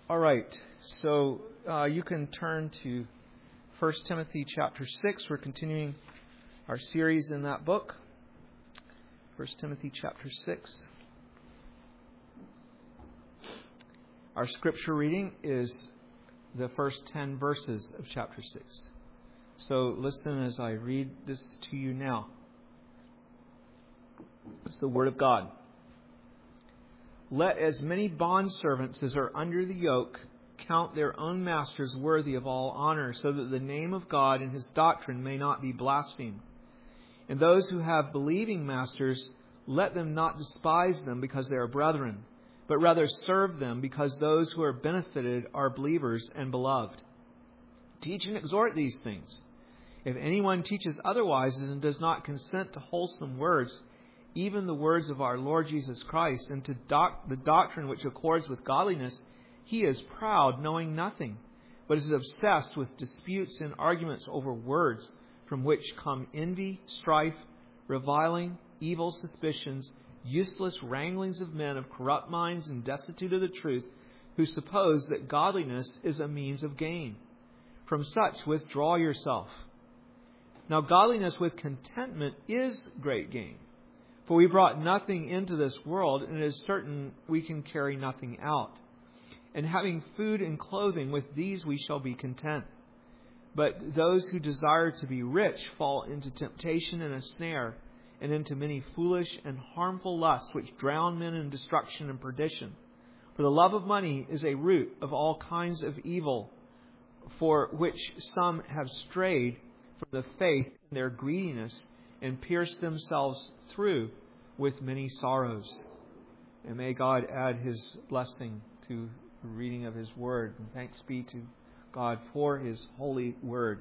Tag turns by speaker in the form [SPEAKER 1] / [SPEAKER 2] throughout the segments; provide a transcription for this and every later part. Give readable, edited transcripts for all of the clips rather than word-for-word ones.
[SPEAKER 1] All right, so you can turn to 1 Timothy chapter 6. We're continuing our series in that book. 1 Timothy chapter 6. Our scripture reading is the first 10 verses of chapter 6. So listen as I read this to you now. It's the Word of God. Let as many bondservants as are under the yoke count their own masters worthy of all honor, so that the name of God and His doctrine may not be blasphemed. And those who have believing masters, let them not despise them because they are brethren, but rather serve them, because those who are benefited are believers and beloved. Teach and exhort these things. If anyone teaches otherwise and does not consent to wholesome words, even the words of our Lord Jesus Christ, and to the doctrine which accords with godliness, he is proud, knowing nothing, but is obsessed with disputes and arguments over words, from which come envy, strife, reviling, evil suspicions, useless wranglings of men of corrupt minds and destitute of the truth, who suppose that godliness is a means of gain. From such withdraw yourself. Now godliness with contentment is great gain. For we brought nothing into this world, and it is certain we can carry nothing out. And having food and clothing, with these we shall be content. But those who desire to be rich fall into temptation and a snare, and into many foolish and harmful lusts, which drown men in destruction and perdition. For the love of money is a root of all kinds of evil, for which some have strayed from the faith in their greediness, and pierced themselves through with many sorrows. And may God add His blessing to the reading of His Word. And thanks be to God for His holy Word.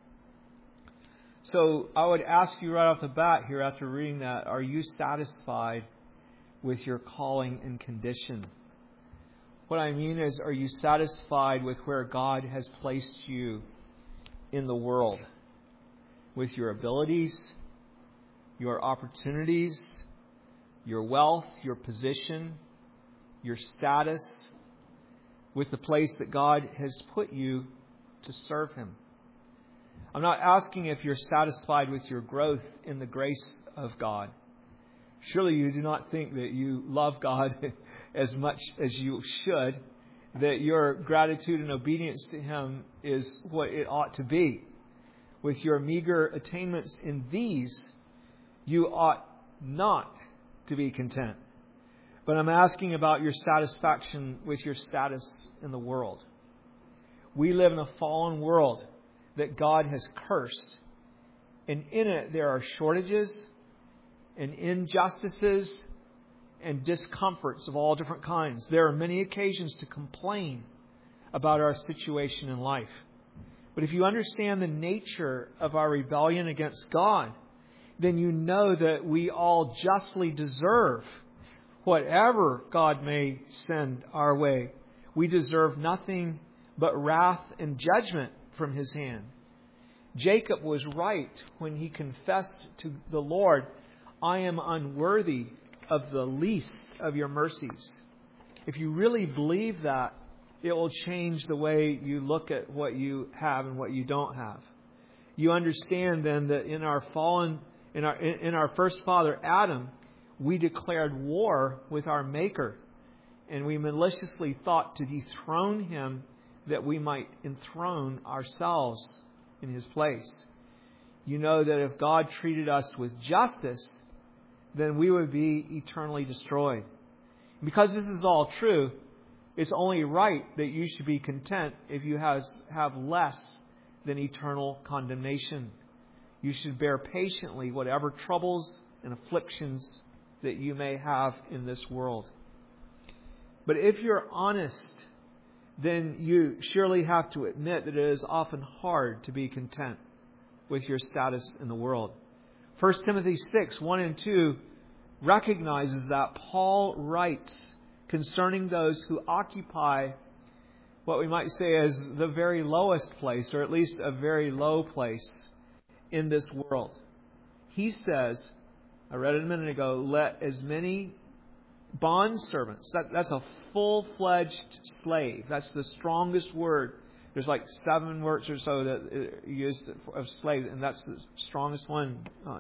[SPEAKER 1] So I would ask you right off the bat here after reading that, are you satisfied with your calling and condition? What I mean is, are you satisfied with where God has placed you in the world? With your abilities, your opportunities, your wealth, your position, your status, with the place that God has put you to serve Him. I'm not asking if you're satisfied with your growth in the grace of God. Surely you do not think that you love God as much as you should, that your gratitude and obedience to Him is what it ought to be. With your meager attainments in these, you ought not to be content. But I'm asking about your satisfaction with your status in the world. We live in a fallen world that God has cursed. And in it there are shortages and injustices and discomforts of all different kinds. There are many occasions to complain about our situation in life. But if you understand the nature of our rebellion against God, then you know that we all justly deserve whatever God may send our way. We deserve nothing but wrath and judgment from His hand. Jacob was right when he confessed to the Lord, I am unworthy of the least of your mercies. If you really believe that, it will change the way you look at what you have and what you don't have. You understand then that in our first father Adam, we declared war with our Maker, and we maliciously thought to dethrone Him that we might enthrone ourselves in His place. You know that if God treated us with justice, then we would be eternally destroyed. Because this is all true, it's only right that you should be content if you have less than eternal condemnation. You should bear patiently whatever troubles and afflictions that you may have in this world. But if you're honest, then you surely have to admit that it is often hard to be content with your status in the world. 1 Timothy 6, 1 and 2 recognizes that. Paul writes concerning those who occupy what we might say is the very lowest place, or at least a very low place in this world. He says, I read it a minute ago, let as many Bondservants. That's a full-fledged slave. That's the strongest word. There's like 7 words or so that used of slave, and that's the strongest one.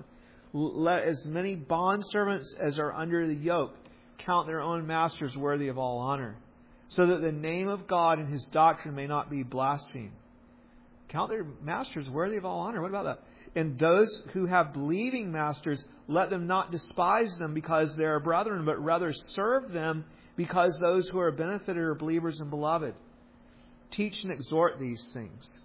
[SPEAKER 1] Let as many bondservants as are under the yoke count their own masters worthy of all honor, so that the name of God and His doctrine may not be blasphemed. Count their masters worthy of all honor. What about that? And those who have believing masters, let them not despise them because they are brethren, but rather serve them because those who are benefited are believers and beloved. Teach and exhort these things.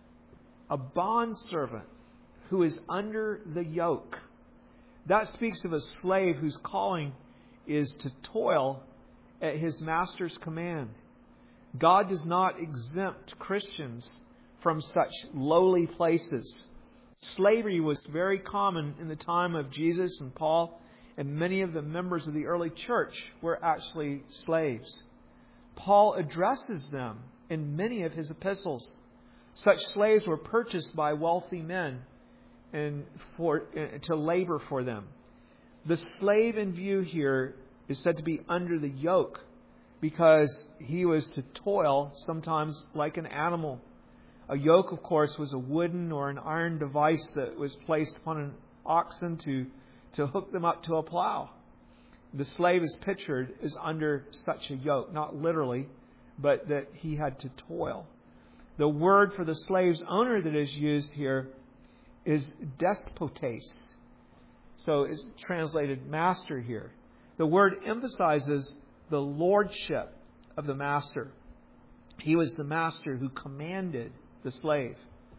[SPEAKER 1] A bondservant who is under the yoke. That speaks of a slave whose calling is to toil at his master's command. God does not exempt Christians from such lowly places. Slavery was very common in the time of Jesus and Paul, and many of the members of the early church were actually slaves. Paul addresses them in many of his epistles. Such slaves were purchased by wealthy men and to labor for them. The slave in view here is said to be under the yoke because he was to toil sometimes like an animal. A yoke, of course, was a wooden or an iron device that was placed upon an oxen to hook them up to a plow. The slave is pictured as under such a yoke, not literally, but that he had to toil. The word for the slave's owner that is used here is despotes. So it's translated master here. The word emphasizes the lordship of the master. He was the master who commanded the slave.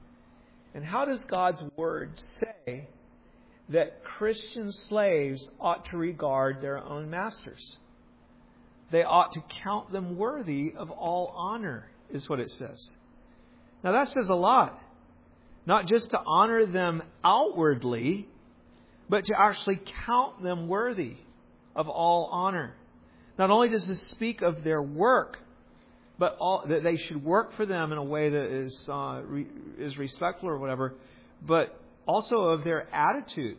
[SPEAKER 1] And how does God's Word say that Christian slaves ought to regard their own masters? They ought to count them worthy of all honor, is what it says. Now that says a lot. Not just to honor them outwardly, but to actually count them worthy of all honor. Not only does this speak of their work, but that they should work for them in a way that is respectful or whatever, but also of their attitude.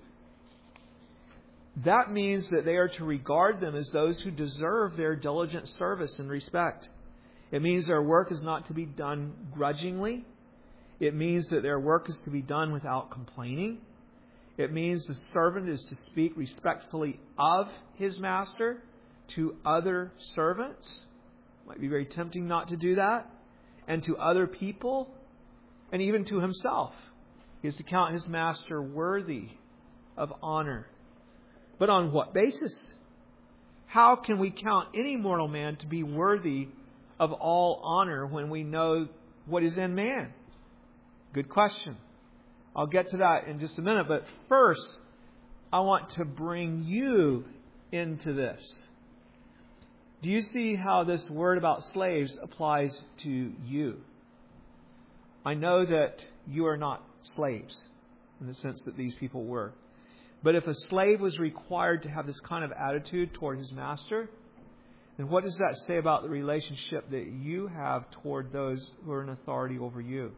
[SPEAKER 1] That means that they are to regard them as those who deserve their diligent service and respect. It means their work is not to be done grudgingly. It means that their work is to be done without complaining. It means the servant is to speak respectfully of his master to other servants. Might be very tempting not to do that. And to other people, and even to himself. He is to count his master worthy of honor. But on what basis? How can we count any mortal man to be worthy of all honor when we know what is in man? Good question. I'll get to that in just a minute. But first, I want to bring you into this. Do you see how this word about slaves applies to you? I know that you are not slaves in the sense that these people were. But if a slave was required to have this kind of attitude toward his master, then what does that say about the relationship that you have toward those who are in authority over you?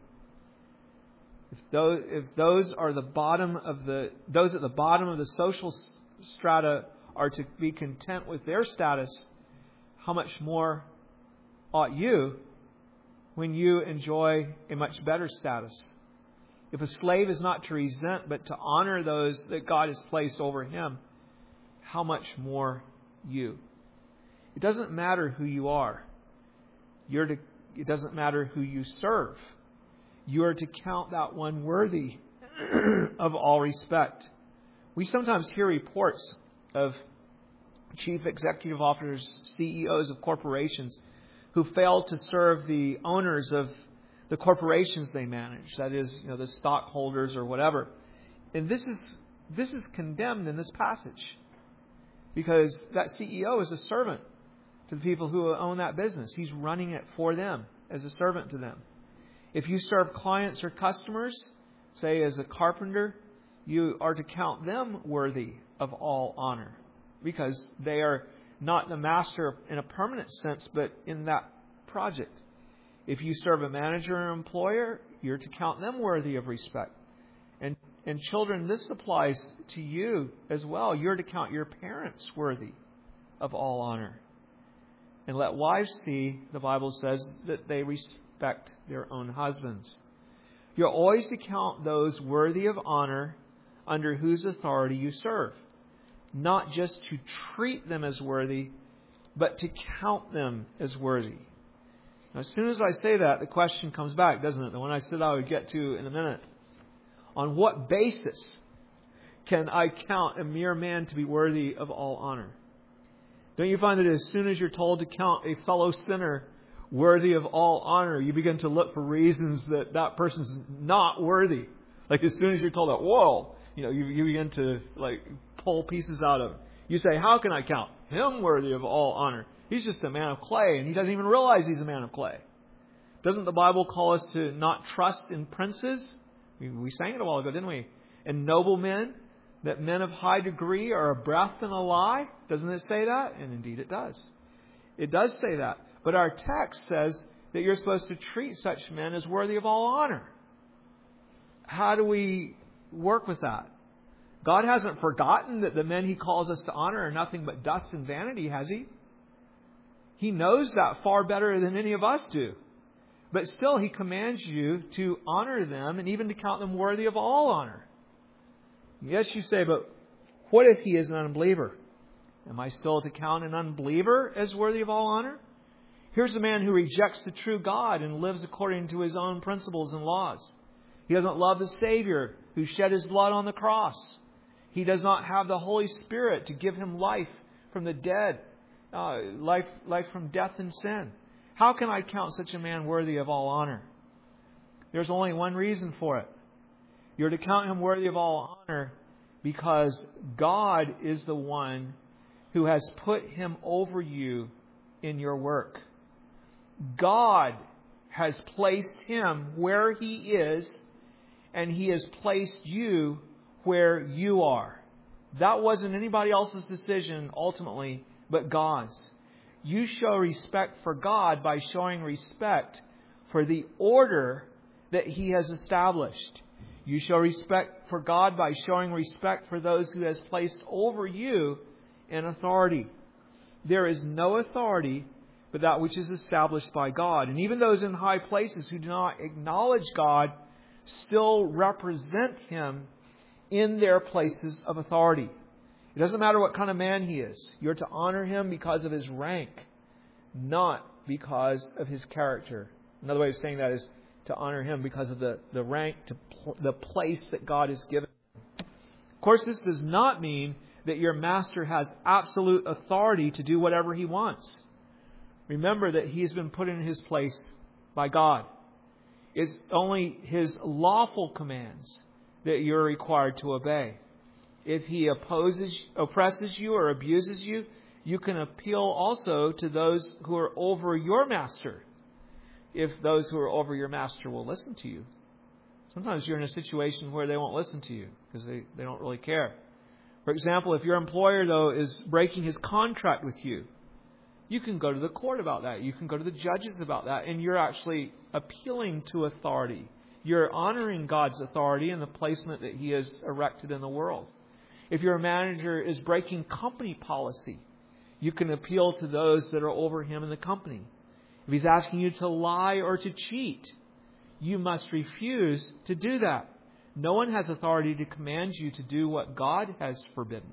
[SPEAKER 1] If those are those at the bottom of the social strata are to be content with their status, how much more ought you when you enjoy a much better status? If a slave is not to resent but to honor those that God has placed over him, how much more you? It doesn't matter who you are. It doesn't matter who you serve. You are to count that one worthy of all respect. We sometimes hear reports of chief executive officers, CEOs of corporations who fail to serve the owners of the corporations they manage. That is, the stockholders or whatever. And this is condemned in this passage because that CEO is a servant to the people who own that business. He's running it for them as a servant to them. If you serve clients or customers, say as a carpenter, you are to count them worthy of all honor because they are not the master in a permanent sense, but in that project. If you serve a manager or employer, you're to count them worthy of respect. And children, this applies to you as well. You're to count your parents worthy of all honor. And let wives see, the Bible says, that they respect their own husbands. You're always to count those worthy of honor under whose authority you serve. Not just to treat them as worthy, but to count them as worthy. Now, as soon as I say that, the question comes back, doesn't it? The one I said I would get to in a minute. On what basis can I count a mere man to be worthy of all honor? Don't you find that as soon as you're told to count a fellow sinner worthy of all honor, you begin to look for reasons that that person's not worthy? Like as soon as you're told that, whoa, you begin to pull pieces out of it. You say, how can I count him worthy of all honor? He's just a man of clay, and he doesn't even realize he's a man of clay. Doesn't the Bible call us to not trust in princes? We sang it a while ago, didn't we? And noble men, that men of high degree are a breath and a lie. Doesn't it say that? And indeed it does. It does say that. But our text says that you're supposed to treat such men as worthy of all honor. How do we work with that? God hasn't forgotten that the men He calls us to honor are nothing but dust and vanity, has He? He knows that far better than any of us do. But still, He commands you to honor them and even to count them worthy of all honor. Yes, you say, but what if he is an unbeliever? Am I still to count an unbeliever as worthy of all honor? Here's a man who rejects the true God and lives according to his own principles and laws. He doesn't love the Savior who shed His blood on the cross. He does not have the Holy Spirit to give him life from the dead, life from death and sin. How can I count such a man worthy of all honor? There's only one reason for it. You're to count him worthy of all honor because God is the one who has put him over you in your work. God has placed him where he is, and He has placed you where you are. That wasn't anybody else's decision ultimately, but God's. You show respect for God by showing respect for the order that He has established. You show respect for God by showing respect for those who has placed over you in authority. There is no authority but that which is established by God. And even those in high places who do not acknowledge God still represent Him in their places of authority. It doesn't matter what kind of man he is. You're to honor him because of his rank, not because of his character. Another way of saying that is to honor him because of the rank, the place that God has given. Of course, this does not mean that your master has absolute authority to do whatever he wants. Remember that he has been put in his place by God. It's only his lawful commands that you're required to obey. If he oppresses you or abuses you, you can appeal also to those who are over your master, if those who are over your master will listen to you. Sometimes you're in a situation where they won't listen to you because they don't really care. For example, if your employer, though, is breaking his contract with you, you can go to the court about that. You can go to the judges about that. And you're actually appealing to authority. You're honoring God's authority and the placement that He has erected in the world. If your manager is breaking company policy, you can appeal to those that are over him in the company. If he's asking you to lie or to cheat, you must refuse to do that. No one has authority to command you to do what God has forbidden.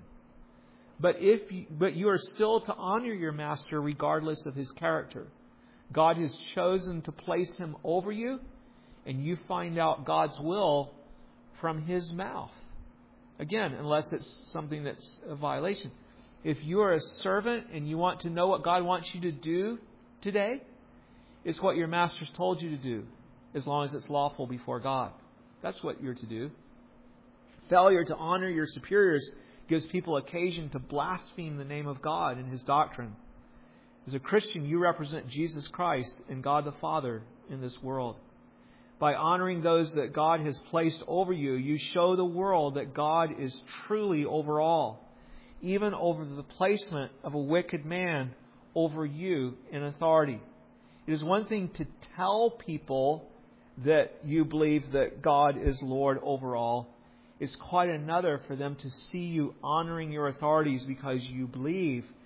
[SPEAKER 1] But you are still to honor your master regardless of his character. God has chosen to place him over you, and you find out God's will from his mouth. Again, unless it's something that's a violation. If you are a servant and you want to know what God wants you to do today, it's what your master's told you to do, as long as it's lawful before God. That's what you're to do. Failure to honor your superiors gives people occasion to blaspheme the name of God and His doctrine. As a Christian, you represent Jesus Christ and God the Father in this world. By honoring those that God has placed over you, you show the world that God is truly over all, even over the placement of a wicked man over you in authority. It is one thing to tell people that you believe that God is Lord over all. It's quite another for them to see you honoring your authorities because you believe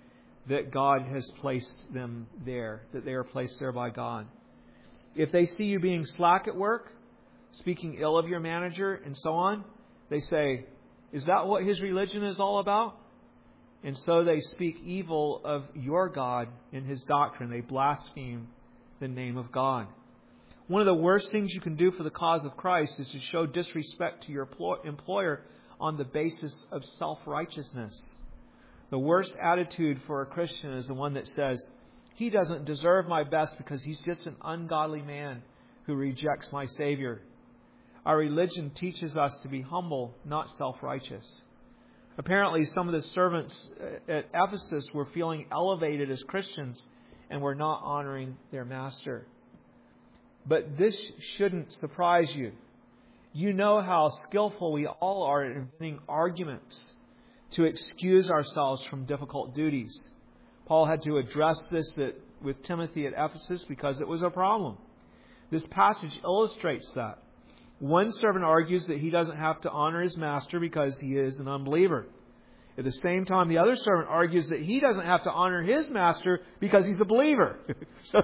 [SPEAKER 1] that God has placed them there, that they are placed there by God. If they see you being slack at work, speaking ill of your manager, and so on, they say, is that what his religion is all about? And so they speak evil of your God and his doctrine. They blaspheme the name of God. One of the worst things you can do for the cause of Christ is to show disrespect to your employer on the basis of self-righteousness. The worst attitude for a Christian is the one that says, he doesn't deserve my best because he's just an ungodly man who rejects my Savior. Our religion teaches us to be humble, not self-righteous. Apparently, some of the servants at Ephesus were feeling elevated as Christians and were not honoring their master. But this shouldn't surprise you. You know how skillful we all are at inventing arguments to excuse ourselves from difficult duties. Paul had to address this with Timothy at Ephesus because it was a problem. This passage illustrates that. One servant argues that he doesn't have to honor his master because he is an unbeliever. At the same time, the other servant argues that he doesn't have to honor his master because he's a believer. So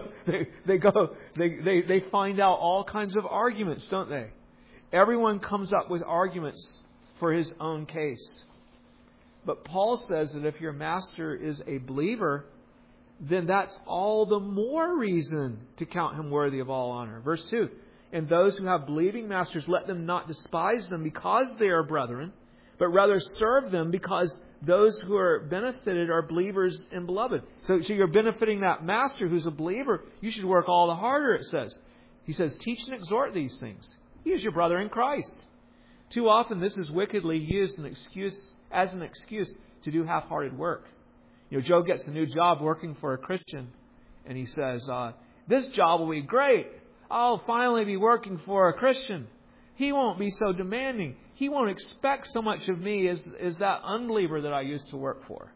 [SPEAKER 1] they find out all kinds of arguments, don't they? Everyone comes up with arguments for his own case. But Paul says that if your master is a believer, then that's all the more reason to count him worthy of all honor. Verse 2. And those who have believing masters, let them not despise them because they are brethren, but rather serve them because those who are benefited are believers and beloved. So you're benefiting that master who's a believer. You should work all the harder, it says. He says, teach and exhort these things. He is your brother in Christ. Too often this is wickedly used as an excuse to do half-hearted work. Joe gets a new job working for a Christian, and he says, this job will be great. I'll finally be working for a Christian. He won't be so demanding. He won't expect so much of me as that unbeliever that I used to work for.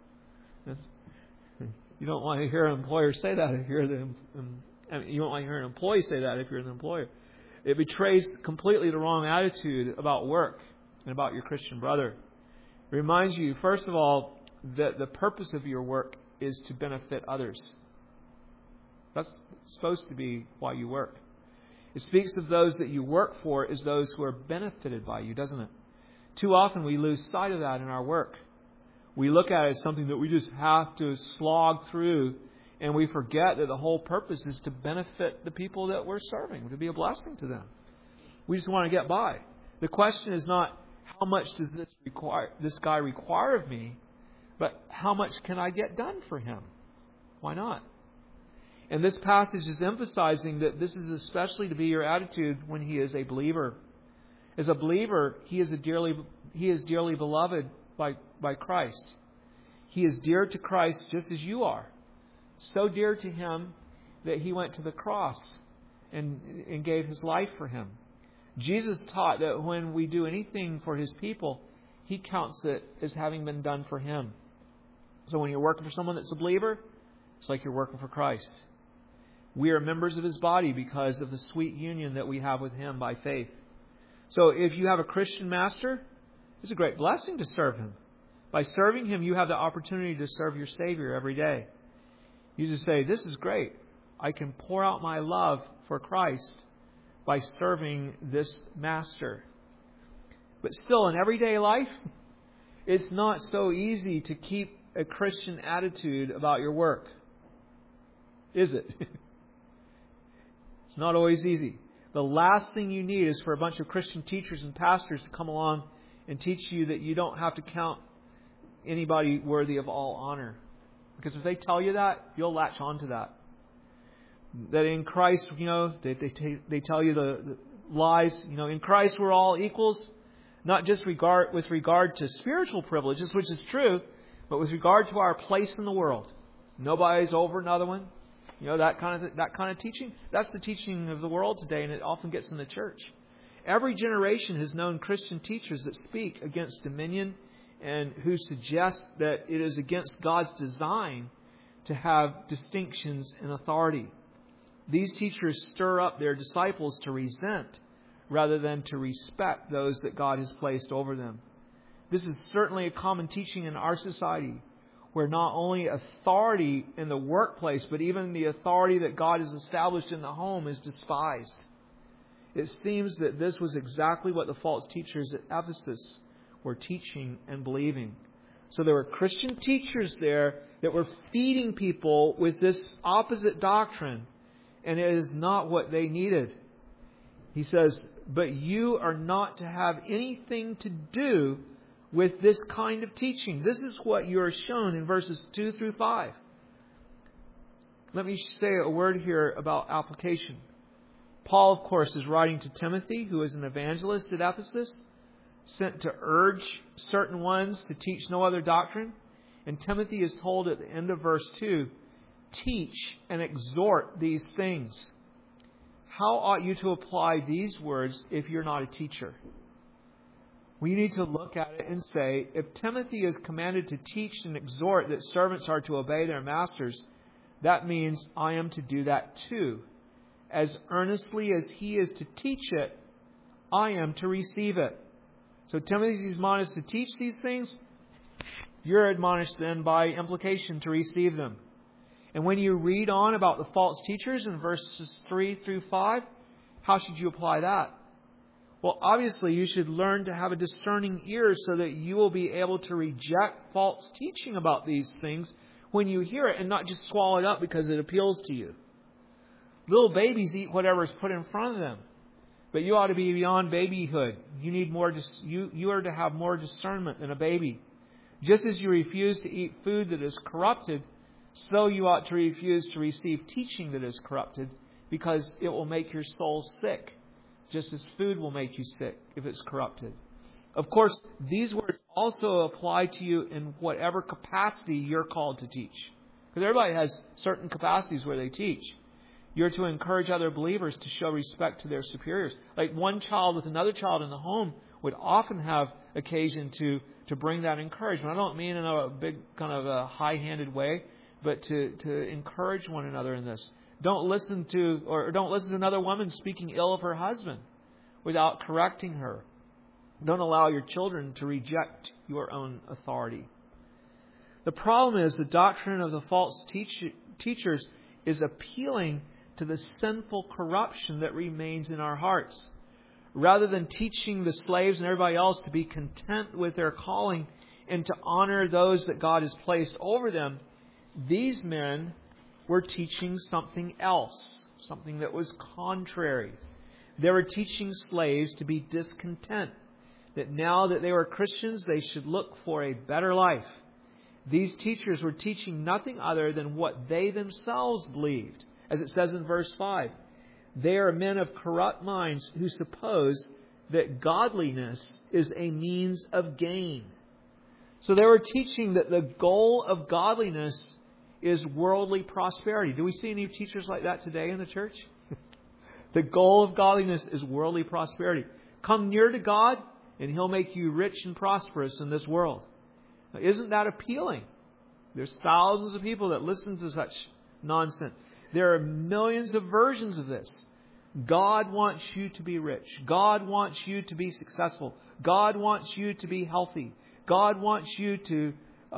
[SPEAKER 1] You don't want to hear an employer say that if you're you don't want to hear an employee say that if you're the employer. It betrays completely the wrong attitude about work and about your Christian brother. It reminds you, first of all, that the purpose of your work is to benefit others. That's supposed to be why you work. It speaks of those that you work for as those who are benefited by you, doesn't it? Too often we lose sight of that in our work. We look at it as something that we just have to slog through, and we forget that the whole purpose is to benefit the people that we're serving, to be a blessing to them. We just want to get by. The question is not how much does this guy require of me, but how much can I get done for him? Why not? And this passage is emphasizing that this is especially to be your attitude when he is a believer. As a believer, he is dearly beloved by Christ. He is dear to Christ just as you are. So dear to him that he went to the cross and gave his life for him. Jesus taught that when we do anything for his people, he counts it as having been done for him. So when you're working for someone that's a believer, it's like you're working for Christ. We are members of his body because of the sweet union that we have with him by faith. So if you have a Christian master, it's a great blessing to serve him. By serving him, you have the opportunity to serve your Savior every day. You just say, this is great. I can pour out my love for Christ by serving this master. But still, in everyday life, it's not so easy to keep a Christian attitude about your work. Is it? It's not always easy. The last thing you need is for a bunch of Christian teachers and pastors to come along and teach you that you don't have to count anybody worthy of all honor. Because if they tell you that, you'll latch on to that. That in Christ, they tell you the lies. In Christ we're all equals. Not just with regard to spiritual privileges, which is true, but with regard to our place in the world. Nobody's over another one. That kind of teaching. That's the teaching of the world today, and it often gets in the church. Every generation has known Christian teachers that speak against dominion and who suggest that it is against God's design to have distinctions in authority. These teachers stir up their disciples to resent rather than to respect those that God has placed over them. This is certainly a common teaching in our society, where not only authority in the workplace, but even the authority that God has established in the home is despised. It seems that this was exactly what the false teachers at Ephesus were teaching and believing. So there were Christian teachers there that were feeding people with this opposite doctrine, and it is not what they needed. He says, but you are not to have anything to do with this kind of teaching. This is what you are shown in verses 2 through 5. Let me say a word here about application. Paul, of course, is writing to Timothy, who is an evangelist at Ephesus, sent to urge certain ones to teach no other doctrine. And Timothy is told at the end of verse 2, teach and exhort these things. How ought you to apply these words if you're not a teacher? We need to look at it and say, if Timothy is commanded to teach and exhort that servants are to obey their masters, that means I am to do that too. As earnestly as he is to teach it, I am to receive it. So Timothy is admonished to teach these things. You're admonished then by implication to receive them. And when you read on about the false teachers in verses 3 through 5, how should you apply that? Well, obviously you should learn to have a discerning ear so that you will be able to reject false teaching about these things when you hear it and not just swallow it up because it appeals to you. Little babies eat whatever is put in front of them. But you ought to be beyond babyhood. You need more. You are to have more discernment than a baby. Just as you refuse to eat food that is corrupted, so you ought to refuse to receive teaching that is corrupted, because it will make your soul sick, just as food will make you sick if it's corrupted. Of course, these words also apply to you in whatever capacity you're called to teach. Because everybody has certain capacities where they teach. You're to encourage other believers to show respect to their superiors. Like one child with another child in the home would often have occasion to bring that encouragement. I don't mean in a big kind of a high-handed way, but to encourage one another in this. Don't listen to another woman speaking ill of her husband without correcting her. Don't allow your children to reject your own authority. The problem is the doctrine of the false teachers is appealing to the sinful corruption that remains in our hearts. Rather than teaching the slaves and everybody else to be content with their calling and to honor those that God has placed over them, these men were teaching something else, something that was contrary. They were teaching slaves to be discontent, that now that they were Christians, they should look for a better life. These teachers were teaching nothing other than what they themselves believed. As it says in verse 5, they are men of corrupt minds who suppose that godliness is a means of gain. So they were teaching that the goal of godliness is worldly prosperity. Do we see any teachers like that today in the church? The goal of godliness is worldly prosperity. Come near to God and He'll make you rich and prosperous in this world. Now, isn't that appealing? There's thousands of people that listen to such nonsense. There are millions of versions of this. God wants you to be rich. God wants you to be successful. God wants you to be healthy. God wants you to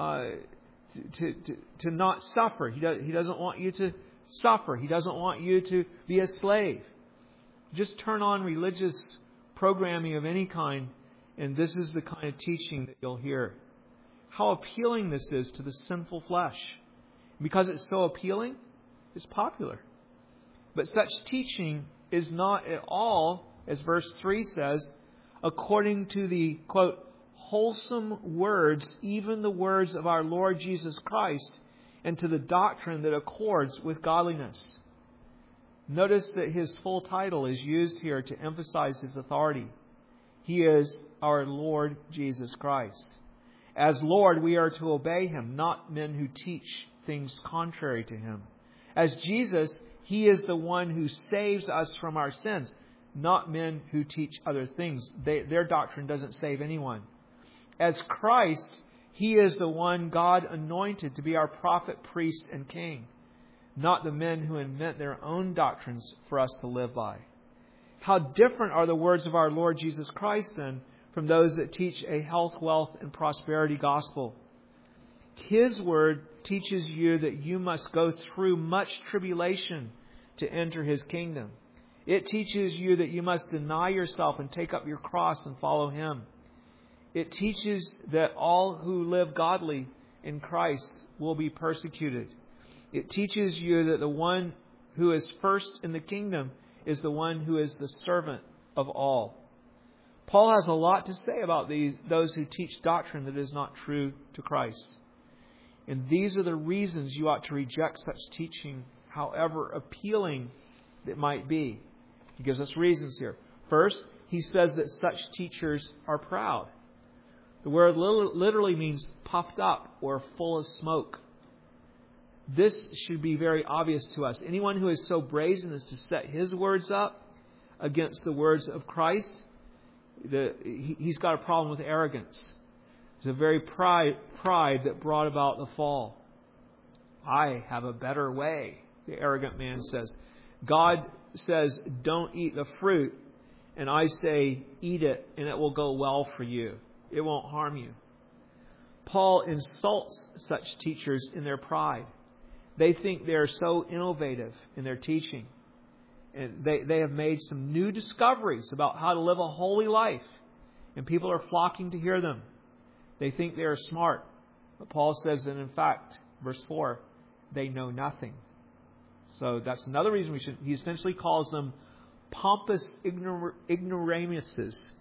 [SPEAKER 1] not suffer. He doesn't want you to suffer. He doesn't want you to be a slave. Just turn on religious programming of any kind, and this is the kind of teaching that you'll hear. How appealing this is to the sinful flesh. Because it's so appealing, it's popular. But such teaching is not at all, as verse 3 says, according to the, quote, wholesome words, even the words of our Lord Jesus Christ, and to the doctrine that accords with godliness. Notice that His full title is used here to emphasize His authority. He is our Lord Jesus Christ. As Lord, we are to obey Him, not men who teach things contrary to Him. As Jesus, He is the one who saves us from our sins, not men who teach other things. Their doctrine doesn't save anyone. As Christ, He is the one God anointed to be our prophet, priest, and king, not the men who invent their own doctrines for us to live by. How different are the words of our Lord Jesus Christ, then, from those that teach a health, wealth, and prosperity gospel. His Word teaches you that you must go through much tribulation to enter His kingdom. It teaches you that you must deny yourself and take up your cross and follow Him. It teaches that all who live godly in Christ will be persecuted. It teaches you that the one who is first in the kingdom is the one who is the servant of all. Paul has a lot to say about those who teach doctrine that is not true to Christ. And these are the reasons you ought to reject such teaching, however appealing it might be. He gives us reasons here. First, he says that such teachers are proud. The word literally means puffed up or full of smoke. This should be very obvious to us. Anyone who is so brazen as to set his words up against the words of Christ, he's got a problem with arrogance. It's a very pride that brought about the fall. I have a better way, the arrogant man says. God says, don't eat the fruit, and I say, eat it, and it will go well for you. It won't harm you. Paul insults such teachers in their pride. They think they are so innovative in their teaching. And they have made some new discoveries about how to live a holy life. And people are flocking to hear them. They think they are smart. But Paul says that in fact, verse 4, they know nothing. So that's another reason he essentially calls them pompous ignoramuses.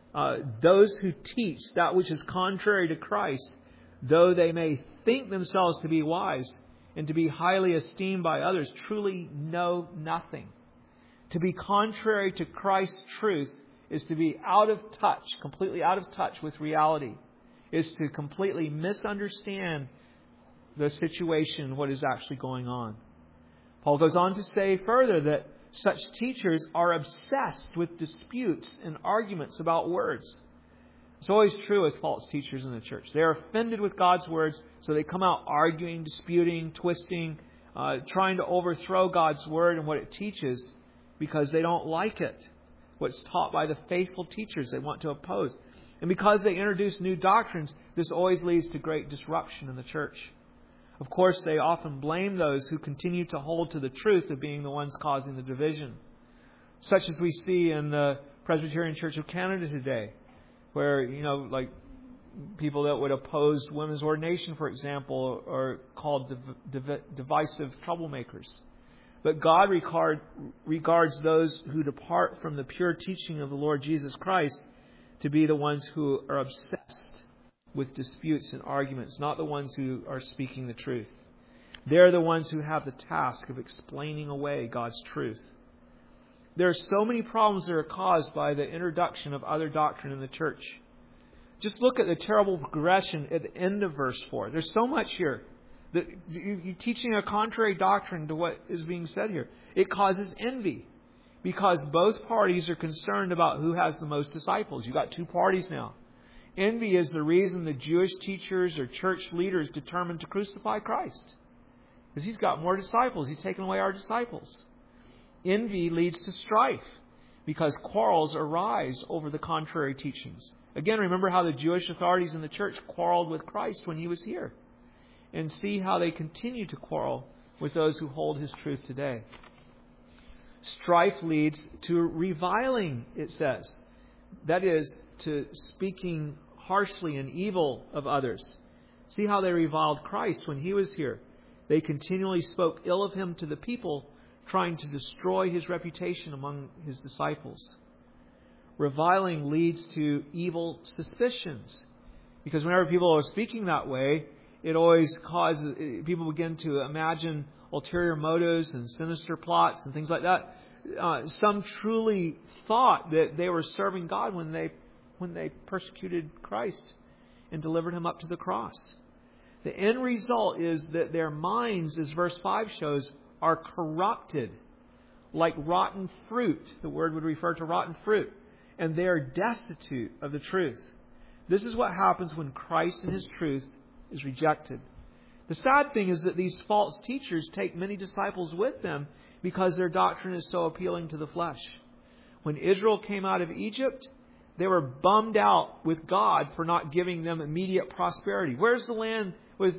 [SPEAKER 1] Those who teach that which is contrary to Christ, though they may think themselves to be wise and to be highly esteemed by others, truly know nothing. To be contrary to Christ's truth is to be out of touch, completely out of touch with reality. Is to completely misunderstand the situation, what is actually going on. Paul goes on to say further that such teachers are obsessed with disputes and arguments about words. It's always true with false teachers in the church. They are offended with God's words, so they come out arguing, disputing, twisting, trying to overthrow God's word and what it teaches because they don't like it. What's taught by the faithful teachers they want to oppose. And because they introduce new doctrines, this always leads to great disruption in the church. Of course, they often blame those who continue to hold to the truth of being the ones causing the division. Such as we see in the Presbyterian Church of Canada today, where, like people that would oppose women's ordination, for example, are called divisive troublemakers. But God regards those who depart from the pure teaching of the Lord Jesus Christ to be the ones who are obsessed with disputes and arguments, not the ones who are speaking the truth. They're the ones who have the task of explaining away God's truth. There are so many problems that are caused by the introduction of other doctrine in the church. Just look at the terrible progression at the end of verse 4. There's so much here. You're teaching a contrary doctrine to what is being said here. It causes envy because both parties are concerned about who has the most disciples. You've got two parties now. Envy is the reason the Jewish teachers or church leaders determined to crucify Christ. Because He's got more disciples. He's taken away our disciples. Envy leads to strife because quarrels arise over the contrary teachings. Again, remember how the Jewish authorities in the church quarreled with Christ when He was here. And see how they continue to quarrel with those who hold His truth today. Strife leads to reviling, it says. That is, to speaking harshly and evil of others. See how they reviled Christ when He was here. They continually spoke ill of Him to the people, trying to destroy His reputation among His disciples. Reviling leads to evil suspicions. Because whenever people are speaking that way, it always causes people begin to imagine ulterior motives and sinister plots and things like that. Some truly thought that they were serving God when they persecuted Christ and delivered Him up to the cross. The end result is that their minds, as verse 5 shows, are corrupted like rotten fruit. The word would refer to rotten fruit. And they are destitute of the truth. This is what happens when Christ and His truth is rejected. The sad thing is that these false teachers take many disciples with them because their doctrine is so appealing to the flesh. When Israel came out of Egypt, they were bummed out with God for not giving them immediate prosperity. Where's the land with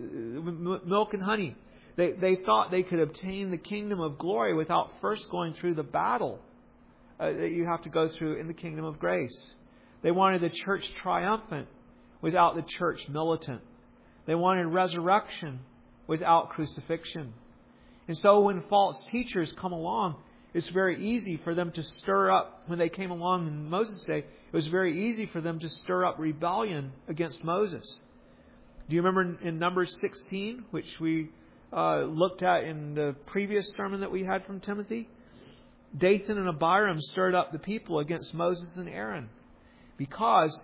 [SPEAKER 1] milk and honey. They thought they could obtain the kingdom of glory without first going through the battle that you have to go through in the kingdom of grace. They wanted the church triumphant without the church militant. They wanted resurrection without crucifixion. And so when false teachers come along, it's very easy for them to stir up, when they came along in Moses' day, it was very easy for them to stir up rebellion against Moses. Do you remember in Numbers 16, which we looked at in the previous sermon that we had from Timothy? Dathan and Abiram stirred up the people against Moses and Aaron because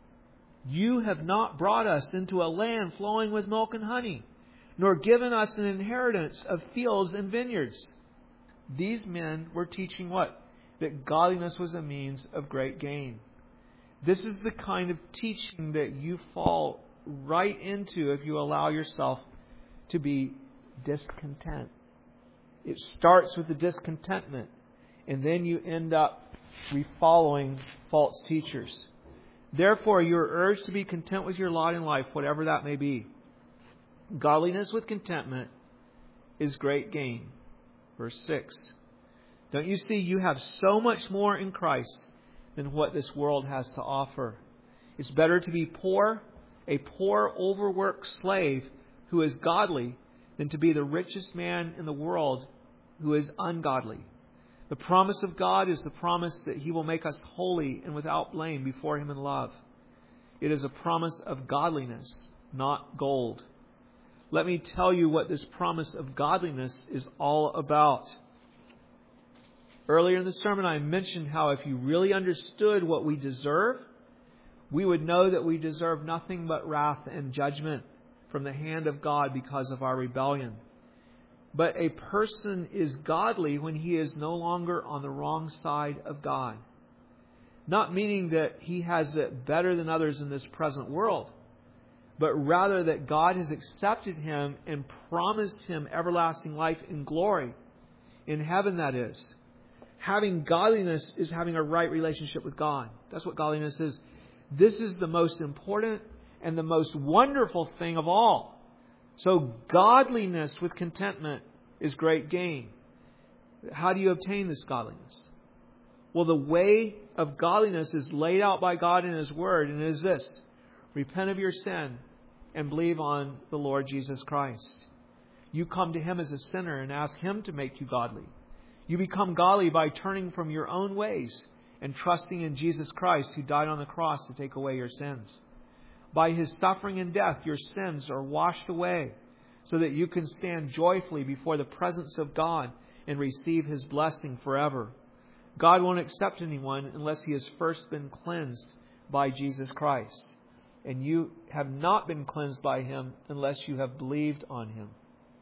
[SPEAKER 1] you have not brought us into a land flowing with milk and honey, nor given us an inheritance of fields and vineyards. These men were teaching what? That godliness was a means of great gain. This is the kind of teaching that you fall right into if you allow yourself to be discontent. It starts with the discontentment, and then you end up following false teachers. Therefore, you are urged to be content with your lot in life, whatever that may be. Godliness with contentment is great gain. Verse 6. Don't you see you have so much more in Christ than what this world has to offer? It's better to be poor, a poor, overworked slave who is godly, than to be the richest man in the world who is ungodly. The promise of God is the promise that He will make us holy and without blame before Him in love. It is a promise of godliness, not gold. Let me tell you what this promise of godliness is all about. Earlier in the sermon, I mentioned how if you really understood what we deserve, we would know that we deserve nothing but wrath and judgment from the hand of God because of our rebellion. But a person is godly when he is no longer on the wrong side of God. Not meaning that he has it better than others in this present world, but rather that God has accepted him and promised him everlasting life in glory. In heaven, that is. Having godliness is having a right relationship with God. That's what godliness is. This is the most important and the most wonderful thing of all. So godliness with contentment is great gain. How do you obtain this godliness? Well, the way of godliness is laid out by God in His Word, and it is this: repent of your sin and believe on the Lord Jesus Christ. You come to Him as a sinner and ask Him to make you godly. You become godly by turning from your own ways and trusting in Jesus Christ, who died on the cross to take away your sins. By His suffering and death, your sins are washed away so that you can stand joyfully before the presence of God and receive His blessing forever. God won't accept anyone unless he has first been cleansed by Jesus Christ. And you have not been cleansed by Him unless you have believed on Him.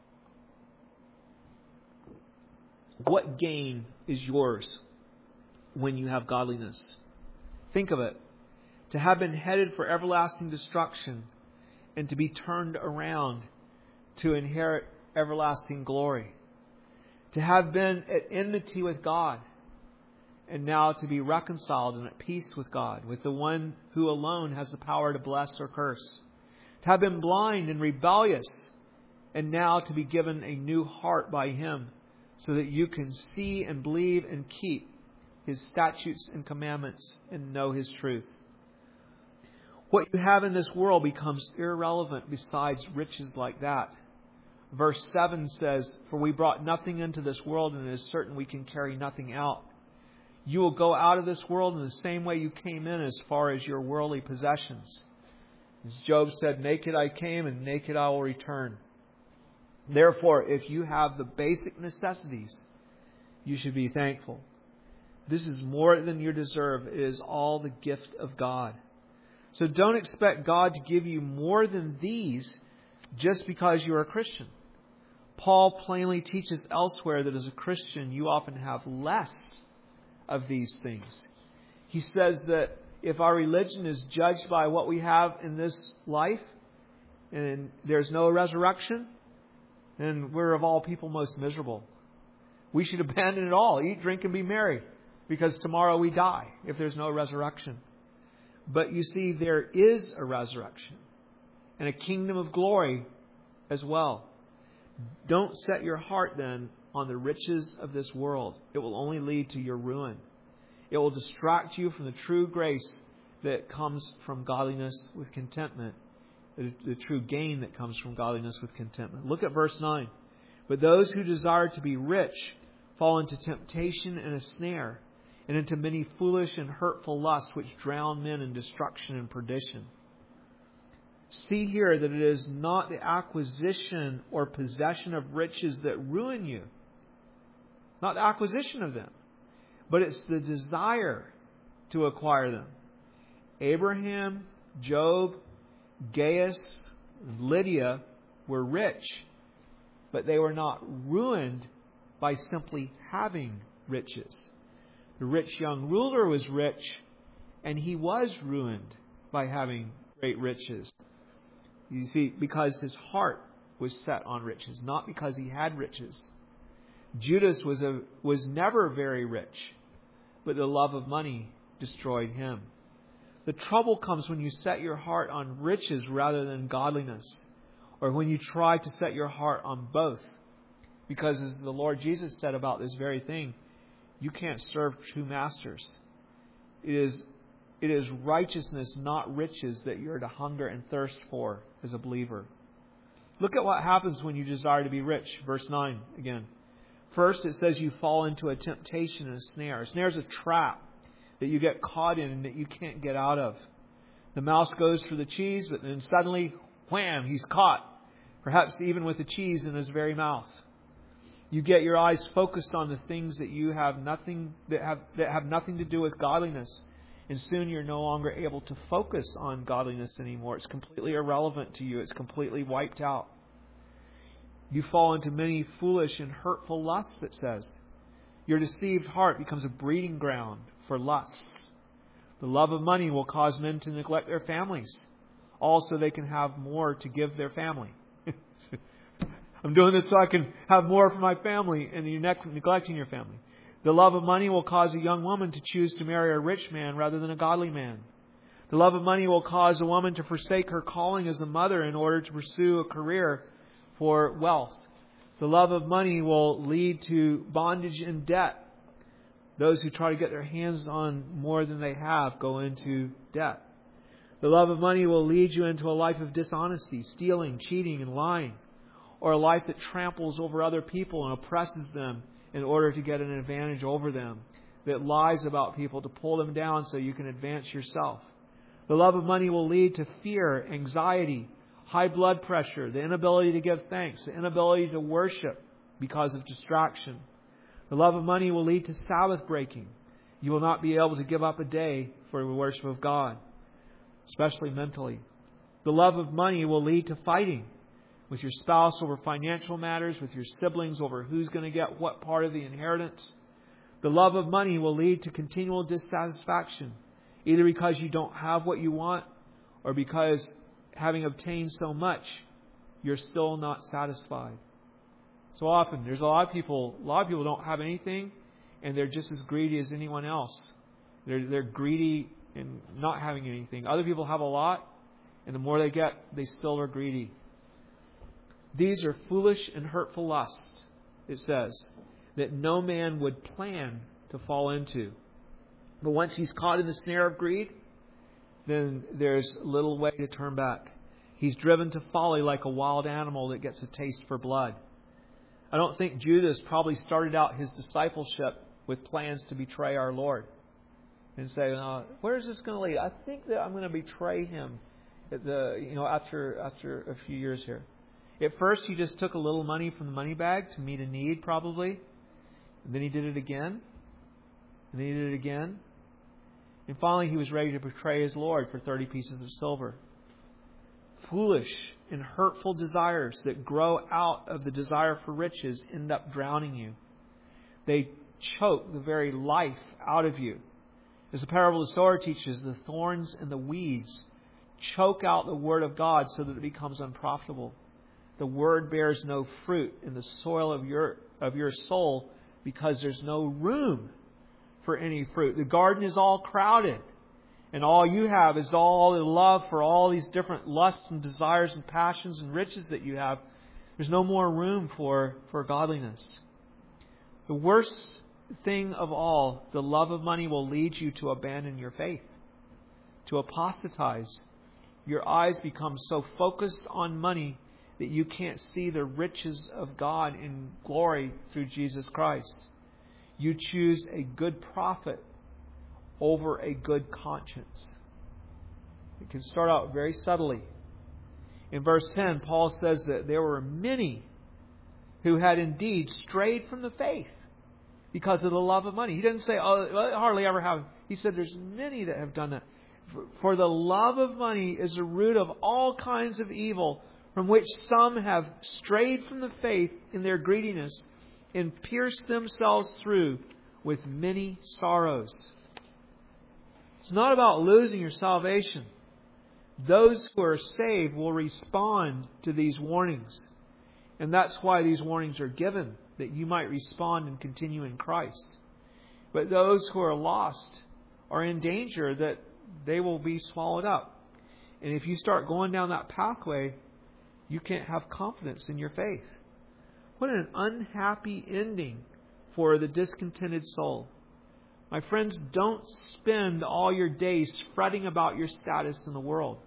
[SPEAKER 1] What gain is yours when you have godliness? Think of it. To have been headed for everlasting destruction and to be turned around to inherit everlasting glory. To have been at enmity with God and now to be reconciled and at peace with God, with the one who alone has the power to bless or curse. To have been blind and rebellious and now to be given a new heart by Him so that you can see and believe and keep His statutes and commandments and know His truth. What you have in this world becomes irrelevant besides riches like that. Verse 7 says, "For we brought nothing into this world, and it is certain we can carry nothing out. You will go out of this world in the same way you came in as far as your worldly possessions. As Job said, naked I came and naked I will return. Therefore, if you have the basic necessities, you should be thankful. This is more than you deserve. It is all the gift of God. So don't expect God to give you more than these just because you're a Christian. Paul plainly teaches elsewhere that as a Christian, you often have less of these things. He says that if our religion is judged by what we have in this life, and there's no resurrection, then we're of all people most miserable. We should abandon it all, eat, drink, and be merry, because tomorrow we die if there's no resurrection. But you see, there is a resurrection. and a kingdom of glory as well. Don't set your heart then on the riches of this world. It will only lead to your ruin. It will distract you from the true grace that comes from godliness with contentment, the true gain that comes from godliness with contentment. Look at verse 9. But those who desire to be rich fall into temptation and a snare, and into many foolish and hurtful lusts which drown men in destruction and perdition. See here that it is not the acquisition or possession of riches that ruin you. Not the acquisition of them, but it's the desire to acquire them. Abraham, Job, Gaius, Lydia were rich, but they were not ruined by simply having riches. The rich young ruler was rich, and he was ruined by having great riches. You see, because his heart was set on riches, not because he had riches. Judas was never very rich, but the love of money destroyed him. The trouble comes when you set your heart on riches rather than godliness, or when you try to set your heart on both. Because as the Lord Jesus said about this very thing, you can't serve two masters. It is righteousness, not riches, that you're to hunger and thirst for as a believer. Look at what happens when you desire to be rich. Verse 9 again. First, it says you fall into a temptation and a snare. A snare is a trap that you get caught in and that you can't get out of. The mouse goes for the cheese, but then suddenly, wham, he's caught. Perhaps even with the cheese in his very mouth. You get your eyes focused on the things that you have nothing that have nothing to do with godliness. And soon you're no longer able to focus on godliness anymore. It's completely irrelevant to you. It's completely wiped out. You fall into many foolish and hurtful lusts, it says. Your deceived heart becomes a breeding ground for lusts. The love of money will cause men to neglect their families. Also, they can have more to give their family. I'm doing this so I can have more for my family, and you're neglecting your family. The love of money will cause a young woman to choose to marry a rich man rather than a godly man. The love of money will cause a woman to forsake her calling as a mother in order to pursue a career for wealth. The love of money will lead to bondage and debt. Those who try to get their hands on more than they have go into debt. The love of money will lead you into a life of dishonesty, stealing, cheating, and lying. Or a life that tramples over other people and oppresses them in order to get an advantage over them. That lies about people to pull them down so you can advance yourself. The love of money will lead to fear, anxiety, high blood pressure, the inability to give thanks, the inability to worship because of distraction. The love of money will lead to Sabbath breaking. You will not be able to give up a day for the worship of God, especially mentally. The love of money will lead to fighting with your spouse over financial matters, with your siblings over who's going to get what part of the inheritance. The love of money will lead to continual dissatisfaction, either because you don't have what you want or because having obtained so much, you're still not satisfied. So often, there's a lot of people don't have anything, and they're just as greedy as anyone else. They're greedy in not having anything. Other people have a lot, and the more they get, they still are greedy. These are foolish and hurtful lusts, it says, that no man would plan to fall into. But once he's caught in the snare of greed, then there's little way to turn back. He's driven to folly like a wild animal that gets a taste for blood. I don't think Judas probably started out his discipleship with plans to betray our Lord and say, where is this going to lead? I think that I'm going to betray him after a few years here. At first, he just took a little money from the money bag to meet a need, probably. And then he did it again. And then he did it again. And finally, he was ready to betray his Lord for 30 pieces of silver. Foolish and hurtful desires that grow out of the desire for riches end up drowning you. They choke the very life out of you. As the parable of the sower teaches, the thorns and the weeds choke out the word of God so that it becomes unprofitable. The word bears no fruit in the soil of your soul because there's no room for any fruit. The garden is all crowded. and all you have is all the love for all these different lusts and desires and passions and riches that you have, there's no more room for godliness. The worst thing of all, the love of money will lead you to abandon your faith, to apostatize. Your eyes become so focused on money that you can't see the riches of God in glory through Jesus Christ. You choose a good profit over a good conscience. It can start out very subtly. In verse 10, Paul says that there were many who had indeed strayed from the faith because of the love of money. He didn't say, oh, it hardly ever have. He said there's many that have done that. For the love of money is the root of all kinds of evil, from which some have strayed from the faith in their greediness and pierced themselves through with many sorrows. It's not about losing your salvation. Those who are saved will respond to these warnings. And that's why these warnings are given, that you might respond and continue in Christ. But those who are lost are in danger that they will be swallowed up. And if you start going down that pathway, you can't have confidence in your faith. What an unhappy ending for the discontented soul. My friends, don't spend all your days fretting about your status in the world.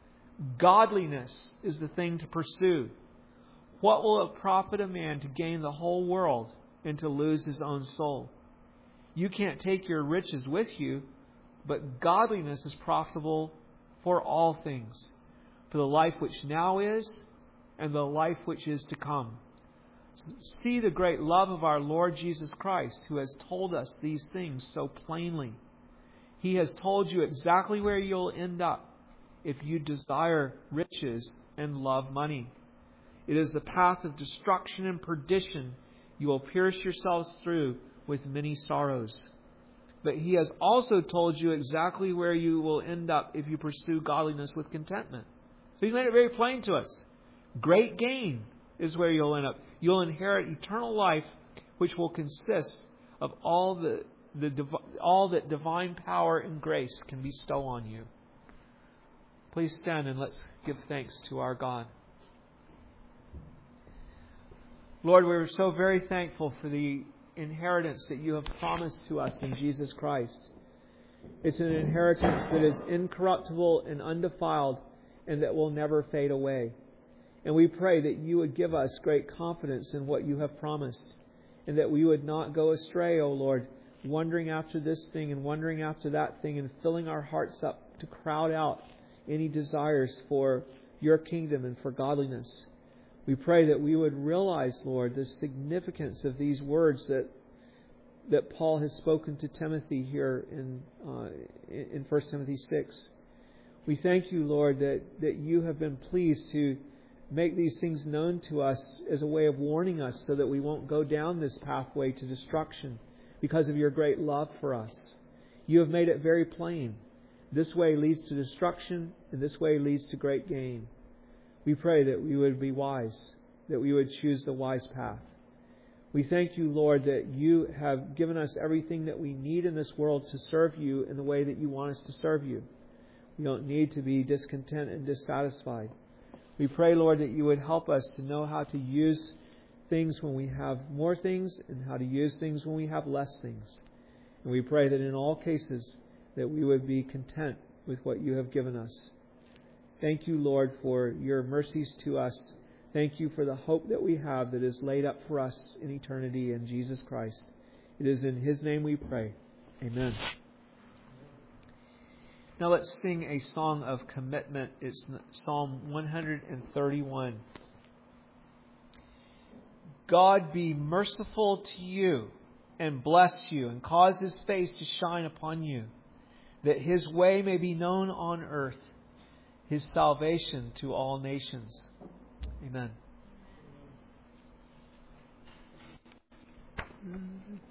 [SPEAKER 1] Godliness is the thing to pursue. What will it profit a man to gain the whole world and to lose his own soul? You can't take your riches with you, but godliness is profitable for all things, for the life which now is and the life which is to come. See the great love of our Lord Jesus Christ, who has told us these things so plainly. He has told you exactly where you'll end up if you desire riches and love money. It is the path of destruction and perdition. You will pierce yourselves through with many sorrows. But He has also told you exactly where you will end up if you pursue godliness with contentment. So He's made it very plain to us. Great gain is where you'll end up. You'll inherit eternal life, which will consist of all that divine power and grace can bestow on you. Please stand and let's give thanks to our God. Lord, we're so very thankful for the inheritance that you have promised to us in Jesus Christ. It's an inheritance that is incorruptible and undefiled and that will never fade away. And we pray that you would give us great confidence in what you have promised, and that we would not go astray, O Lord, wondering after this thing and wondering after that thing and filling our hearts up to crowd out any desires for your kingdom and for godliness. We pray that we would realize, Lord, the significance of these words that Paul has spoken to Timothy here in 1 Timothy 6. We thank you, Lord, that you have been pleased to make these things known to us as a way of warning us so that we won't go down this pathway to destruction because of your great love for us. You have made it very plain. This way leads to destruction, and this way leads to great gain. We pray that we would be wise, that we would choose the wise path. We thank you, Lord, that you have given us everything that we need in this world to serve you in the way that you want us to serve you. We don't need to be discontent and dissatisfied. We pray, Lord, that you would help us to know how to use things when we have more things and how to use things when we have less things. And we pray that in all cases that we would be content with what you have given us. Thank you, Lord, for your mercies to us. Thank you for the hope that we have that is laid up for us in eternity in Jesus Christ. It is in His name we pray. Amen. Now let's sing a song of commitment. It's Psalm 131. God be merciful to you and bless you and cause His face to shine upon you, that His way may be known on earth, His salvation to all nations. Amen.